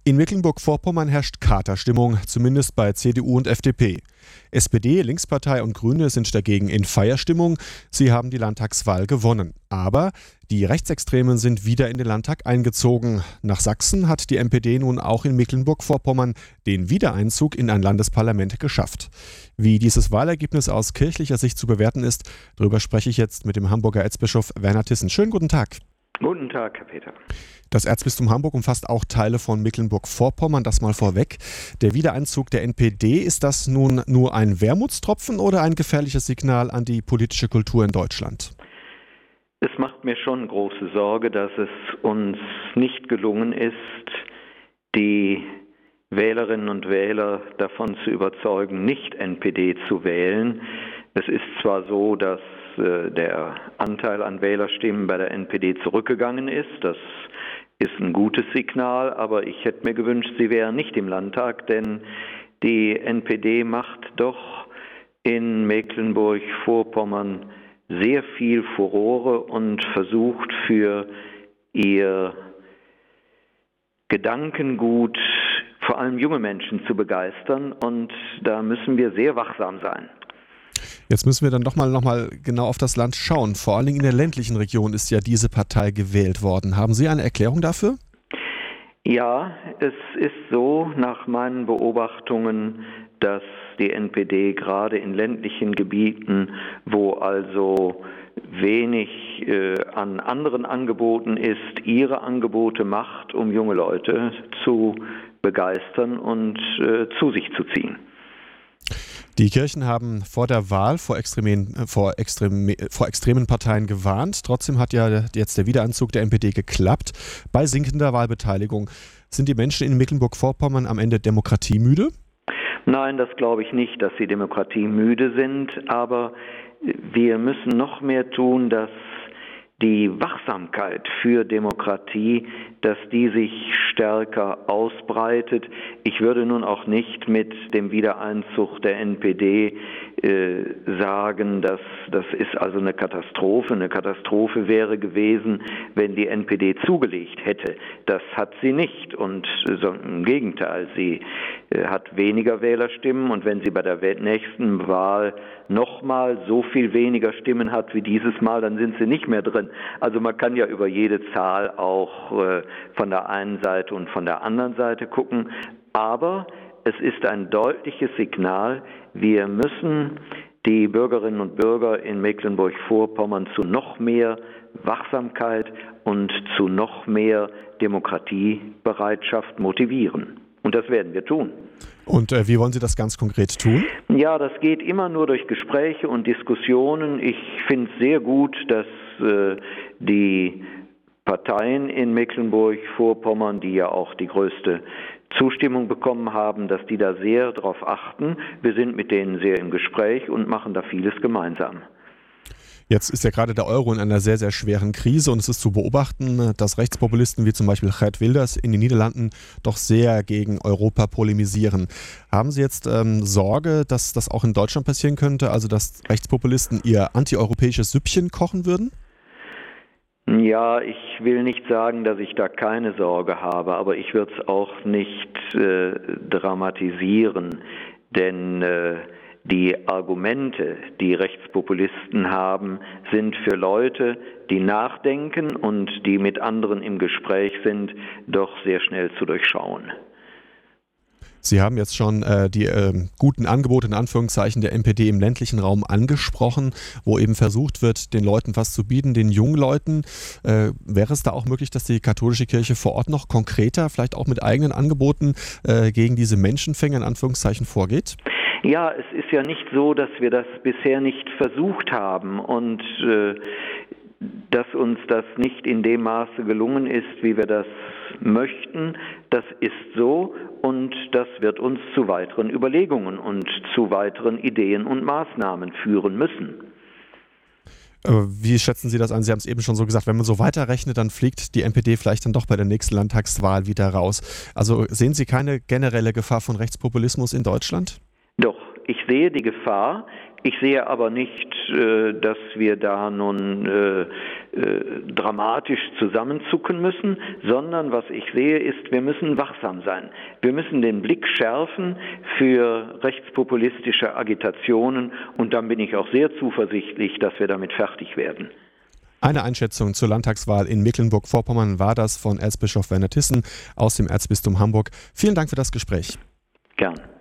In Mecklenburg-Vorpommern herrscht Katerstimmung, zumindest bei CDU und FDP. SPD, Linkspartei und Grüne sind dagegen in Feierstimmung. Sie haben die Landtagswahl gewonnen. Aber die Rechtsextremen sind wieder in den Landtag eingezogen. Nach Sachsen hat die NPD nun auch in Mecklenburg-Vorpommern den Wiedereinzug in ein Landesparlament geschafft. Wie dieses Wahlergebnis aus kirchlicher Sicht zu bewerten ist, darüber spreche ich jetzt mit dem Hamburger Erzbischof Werner Thyssen. Schönen guten Tag. Guten Tag, Herr Peter. Das Erzbistum Hamburg umfasst auch Teile von Mecklenburg-Vorpommern, das mal vorweg. Der Wiedereinzug der NPD, ist das nun nur ein Wermutstropfen oder ein gefährliches Signal an die politische Kultur in Deutschland? Es macht mir schon große Sorge, dass es uns nicht gelungen ist, die Wählerinnen und Wähler davon zu überzeugen, nicht NPD zu wählen. Es ist zwar so, dass der Anteil an Wählerstimmen bei der NPD zurückgegangen ist. Das ist ein gutes Signal, aber ich hätte mir gewünscht, sie wären nicht im Landtag, denn die NPD macht doch in Mecklenburg-Vorpommern sehr viel Furore und versucht für ihr Gedankengut vor allem junge Menschen zu begeistern, und da müssen wir sehr wachsam sein. Jetzt müssen wir dann doch noch mal genau auf das Land schauen. Vor allen Dingen in der ländlichen Region ist ja diese Partei gewählt worden. Haben Sie eine Erklärung dafür? Ja, es ist so nach meinen Beobachtungen, dass die NPD gerade in ländlichen Gebieten, wo also wenig an anderen Angeboten ist, ihre Angebote macht, um junge Leute zu begeistern und zu sich zu ziehen. Die Kirchen haben vor der Wahl vor extremen Parteien gewarnt. Trotzdem hat ja jetzt der Wiedereinzug der NPD geklappt. Bei sinkender Wahlbeteiligung. Sind die Menschen in Mecklenburg-Vorpommern am Ende demokratiemüde? Nein, das glaube ich nicht, dass sie demokratiemüde sind. Aber wir müssen noch mehr tun, dass die Wachsamkeit für Demokratie, dass die sich stärker ausbreitet. Ich würde nun auch nicht mit dem Wiedereinzug der NPD sagen, dass das ist also eine Katastrophe. Eine Katastrophe wäre gewesen, wenn die NPD zugelegt hätte. Das hat sie nicht, und im Gegenteil, sie hat weniger Wählerstimmen, und wenn sie bei der nächsten Wahl nochmal so viel weniger Stimmen hat wie dieses Mal, dann sind sie nicht mehr drin. Also man kann ja über jede Zahl auch von der einen Seite und von der anderen Seite gucken, aber es ist ein deutliches Signal, wir müssen die Bürgerinnen und Bürger in Mecklenburg-Vorpommern zu noch mehr Wachsamkeit und zu noch mehr Demokratiebereitschaft motivieren. Und das werden wir tun. Und wie wollen Sie das ganz konkret tun? Ja, das geht immer nur durch Gespräche und Diskussionen. Ich finde es sehr gut, dass die Parteien in Mecklenburg-Vorpommern, die ja auch die größte Zustimmung bekommen haben, dass die da sehr darauf achten. Wir sind mit denen sehr im Gespräch und machen da vieles gemeinsam. Jetzt ist ja gerade der Euro in einer sehr, sehr schweren Krise, und es ist zu beobachten, dass Rechtspopulisten wie zum Beispiel Geert Wilders in den Niederlanden doch sehr gegen Europa polemisieren. Haben Sie jetzt Sorge, dass das auch in Deutschland passieren könnte, also dass Rechtspopulisten ihr antieuropäisches Süppchen kochen würden? Ja, ich will nicht sagen, dass ich da keine Sorge habe, aber ich würde es auch nicht dramatisieren, denn die Argumente, die Rechtspopulisten haben, sind für Leute, die nachdenken und die mit anderen im Gespräch sind, doch sehr schnell zu durchschauen. Sie haben jetzt schon die guten Angebote in Anführungszeichen der NPD im ländlichen Raum angesprochen, wo eben versucht wird, den Leuten was zu bieten, den jungen Leuten. Wäre es da auch möglich, dass die katholische Kirche vor Ort noch konkreter, vielleicht auch mit eigenen Angeboten gegen diese Menschenfänger in Anführungszeichen vorgeht? Ja, es ist ja nicht so, dass wir das bisher nicht versucht haben und dass uns das nicht in dem Maße gelungen ist, wie wir das möchten. Das ist so, und das wird uns zu weiteren Überlegungen und zu weiteren Ideen und Maßnahmen führen müssen. Wie schätzen Sie das an? Sie haben es eben schon so gesagt, wenn man so weiterrechnet, dann fliegt die NPD vielleicht dann doch bei der nächsten Landtagswahl wieder raus. Also sehen Sie keine generelle Gefahr von Rechtspopulismus in Deutschland? Doch, ich sehe die Gefahr Ich sehe aber nicht, dass wir da nun dramatisch zusammenzucken müssen, sondern was ich sehe ist, wir müssen wachsam sein. Wir müssen den Blick schärfen für rechtspopulistische Agitationen und dann bin ich auch sehr zuversichtlich, dass wir damit fertig werden. Eine Einschätzung zur Landtagswahl in Mecklenburg-Vorpommern war das von Erzbischof Werner Thyssen aus dem Erzbistum Hamburg. Vielen Dank für das Gespräch. Gern.